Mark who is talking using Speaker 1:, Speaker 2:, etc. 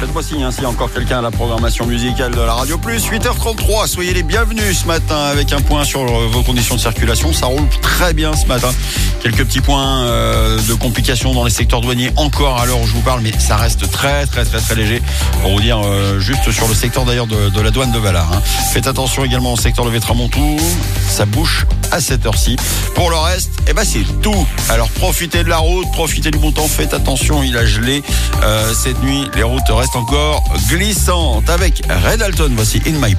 Speaker 1: Faites-moi signe s'il y a encore quelqu'un à la programmation musicale de la Radio Plus. 8h33, soyez les bienvenus ce matin avec un point sur vos conditions de circulation. Ça roule très bien ce matin. Quelques petits points de complications dans les secteurs douaniers encore à l'heure où je vous parle, mais ça reste très léger. Pour vous dire, juste sur le secteur d'ailleurs de la douane de Valard. Faites attention également au secteur de Vétramontoux. Ça bouche à cette heure-ci. Pour le reste, c'est tout. Alors profitez de la route, profitez du bon temps. Faites attention, il a gelé cette nuit. Les routes restent encore glissantes. Avec Red Alton, voici In My